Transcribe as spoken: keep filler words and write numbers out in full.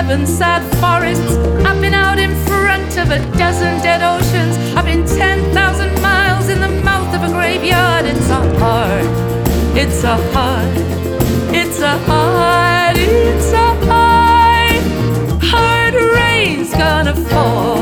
seven sad forests. I've been out in front of a dozen dead oceans. I've been ten thousand miles in the mouth of a graveyard. It's a hard, it's a hard, it's a hard, it's a hard, hard rain's gonna fall.